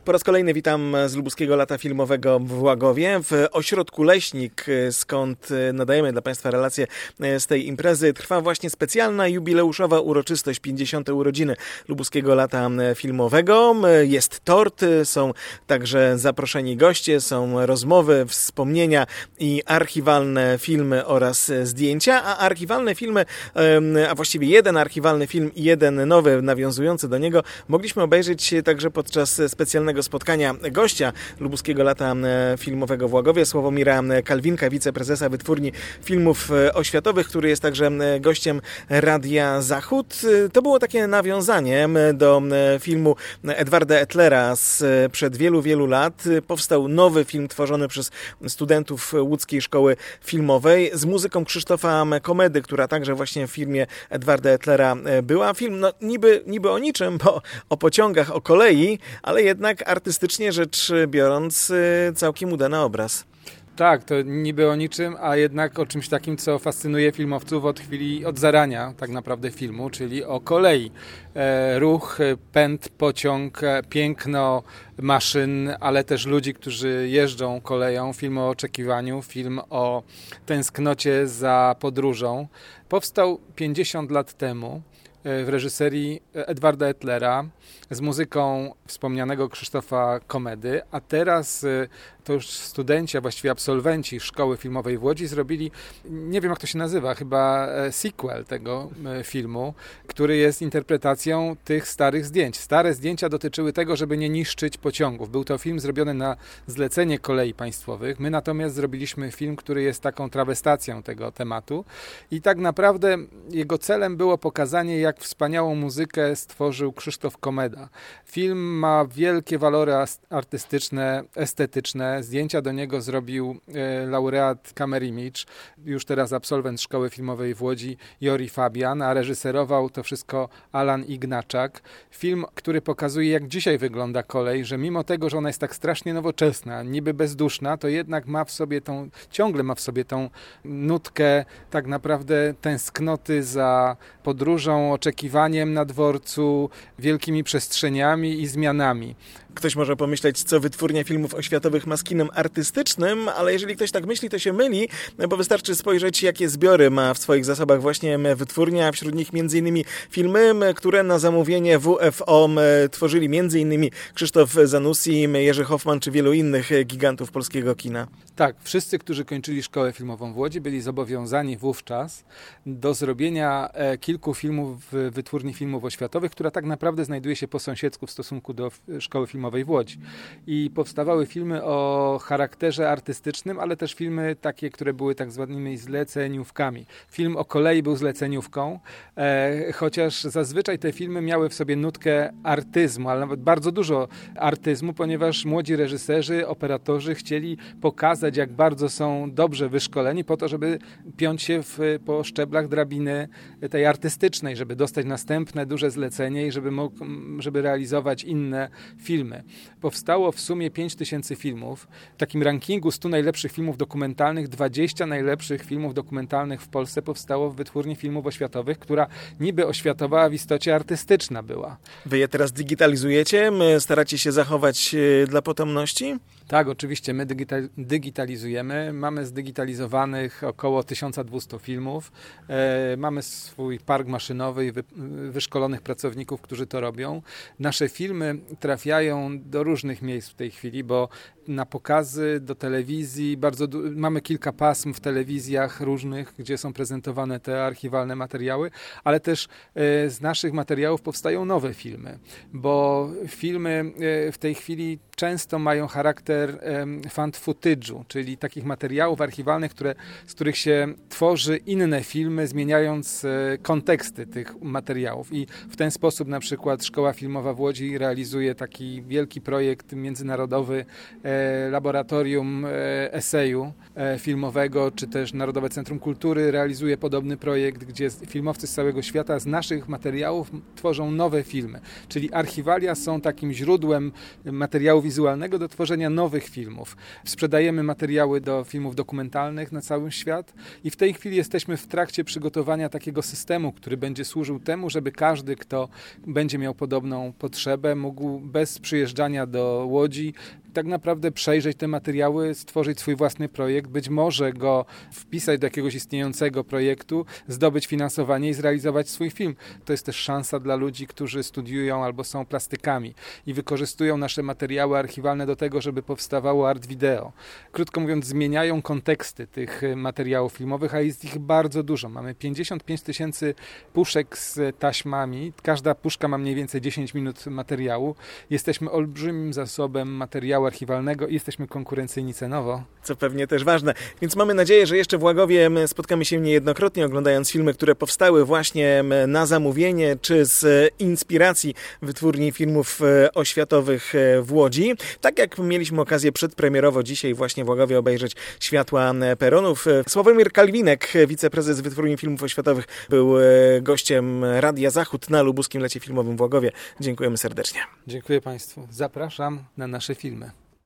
Po raz kolejny witam z Lubuskiego Lata Filmowego w Łagowie, w ośrodku Leśnik, skąd nadajemy dla Państwa relacje z tej imprezy. Trwa właśnie specjalna, jubileuszowa uroczystość, 50. urodziny Lubuskiego Lata Filmowego. Jest tort, są także zaproszeni goście, są rozmowy, wspomnienia i archiwalne filmy oraz zdjęcia, a archiwalne filmy, a właściwie jeden archiwalny film i jeden nowy nawiązujący do niego mogliśmy obejrzeć także podczas specjalnego spotkania gościa Lubuskiego Lata Filmowego w Łagowie, Sławomira Kalwinka, wiceprezesa Wytwórni Filmów Oświatowych, który jest także gościem Radia Zachód. To było takie nawiązanie do filmu Edwarda Ettlera sprzed wielu, wielu lat. Powstał nowy film tworzony przez studentów Łódzkiej Szkoły Filmowej z muzyką Krzysztofa Komedy, która także właśnie w filmie Edwarda Ettlera była. Film niby o niczym, bo o pociągach, o kolei, ale jednak artystycznie rzecz biorąc całkiem udany obraz. Tak, to niby o niczym, a jednak o czymś takim, co fascynuje filmowców od zarania tak naprawdę filmu, czyli o kolei. Ruch, pęd, pociąg, piękno maszyn, ale też ludzi, którzy jeżdżą koleją. Film o oczekiwaniu, film o tęsknocie za podróżą. Powstał 50 lat temu w reżyserii Edwarda Ettlera z muzyką wspomnianego Krzysztofa Komedy, a teraz to już studenci, a właściwie absolwenci Szkoły Filmowej w Łodzi zrobili, nie wiem jak to się nazywa, chyba sequel tego filmu, który jest interpretacją tych starych zdjęć. Stare zdjęcia dotyczyły tego, żeby nie niszczyć pociągów. Był to film zrobiony na zlecenie Kolei Państwowych. My natomiast zrobiliśmy film, który jest taką trawestacją tego tematu i tak naprawdę jego celem było pokazanie, jak wspaniałą muzykę stworzył Krzysztof Komeda. Film ma wielkie walory artystyczne, estetyczne. Zdjęcia do niego zrobił laureat Camera Image, już teraz absolwent Szkoły Filmowej w Łodzi, Jori Fabian, a reżyserował to wszystko Alan Ignaczak. Film, który pokazuje, jak dzisiaj wygląda kolej, że mimo tego, że ona jest tak strasznie nowoczesna, niby bezduszna, to jednak ciągle ma w sobie tą nutkę tak naprawdę tęsknoty za podróżą, oczekiwaniem na dworcu, wielkimi przestrzeniami i zmianami. Ktoś może pomyśleć, co Wytwórnia Filmów Oświatowych ma z kinem artystycznym, ale jeżeli ktoś tak myśli, to się myli, bo wystarczy spojrzeć, jakie zbiory ma w swoich zasobach właśnie Wytwórnia, wśród nich m.in. filmy, które na zamówienie WFO tworzyli m.in. Krzysztof Zanussi, Jerzy Hoffman czy wielu innych gigantów polskiego kina. Tak, wszyscy, którzy kończyli Szkołę Filmową w Łodzi, byli zobowiązani wówczas do zrobienia kilku filmów w Wytwórni Filmów Oświatowych, która tak naprawdę znajduje się po sąsiedzku w stosunku do Szkoły Filmowej w Łodzi. I powstawały filmy o charakterze artystycznym, ale też filmy takie, które były tak zwanymi zleceniówkami. Film o kolei był zleceniówką, chociaż zazwyczaj te filmy miały w sobie nutkę artyzmu, ale nawet bardzo dużo artyzmu, ponieważ młodzi reżyserzy, operatorzy chcieli pokazać, jak bardzo są dobrze wyszkoleni po to, żeby piąć się po szczeblach drabiny tej artystycznej, żeby dostać następne duże zlecenie i żeby realizować inne filmy. Powstało w sumie 5000 filmów. W takim rankingu 100 najlepszych filmów dokumentalnych 20 najlepszych filmów dokumentalnych w Polsce powstało w Wytwórni Filmów Oświatowych, która niby oświatowa, a w istocie artystyczna była. Wy je teraz digitalizujecie? Staracie się zachować dla potomności? Tak, oczywiście my digitalizujemy. Mamy zdigitalizowanych około 1200 filmów. Mamy swój park maszynowy i wyszkolonych pracowników, którzy to robią. Nasze filmy trafiają do różnych miejsc w tej chwili, bo na pokazy, do telewizji, mamy kilka pasm w telewizjach różnych, gdzie są prezentowane te archiwalne materiały, ale też z naszych materiałów powstają nowe filmy, bo filmy w tej chwili często mają charakter found footage'u, czyli takich materiałów archiwalnych, z których się tworzy inne filmy, zmieniając konteksty tych materiałów. I w ten sposób na przykład Szkoła Filmowa w Łodzi realizuje taki wielki projekt międzynarodowy Laboratorium Eseju Filmowego, czy też Narodowe Centrum Kultury realizuje podobny projekt, gdzie filmowcy z całego świata z naszych materiałów tworzą nowe filmy. Czyli archiwalia są takim źródłem materiałów wizualnego do tworzenia nowych filmów. Sprzedajemy materiały do filmów dokumentalnych na cały świat i w tej chwili jesteśmy w trakcie przygotowania takiego systemu, który będzie służył temu, żeby każdy, kto będzie miał podobną potrzebę, mógł bez przyjeżdżania do Łodzi tak naprawdę przejrzeć te materiały, stworzyć swój własny projekt, być może go wpisać do jakiegoś istniejącego projektu, zdobyć finansowanie i zrealizować swój film. To jest też szansa dla ludzi, którzy studiują albo są plastykami i wykorzystują nasze materiały archiwalne do tego, żeby powstawało art wideo. Krótko mówiąc, zmieniają konteksty tych materiałów filmowych, a jest ich bardzo dużo. Mamy 55 000 puszek z taśmami. Każda puszka ma mniej więcej 10 minut materiału. Jesteśmy olbrzymim zasobem materiału archiwalnego i jesteśmy konkurencyjni cenowo. Co pewnie też ważne. Więc mamy nadzieję, że jeszcze w Łagowie spotkamy się niejednokrotnie, oglądając filmy, które powstały właśnie na zamówienie, czy z inspiracji wytwórni filmów oświatowych w Łodzi. Tak jak mieliśmy okazję przedpremierowo dzisiaj właśnie w Łagowie obejrzeć Światła peronów. Sławomir Kalwinek, wiceprezes wytwórni filmów oświatowych, był gościem Radia Zachód na Lubuskim Lecie Filmowym w Łagowie. Dziękujemy serdecznie. Dziękuję Państwu. Zapraszam na nasze filmy.